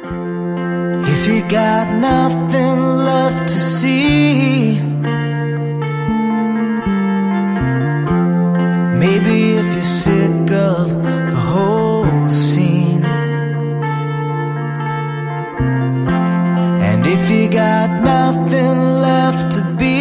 If you got nothing left to see, maybe if you're sick of the whole scene, and if you got nothing left to be,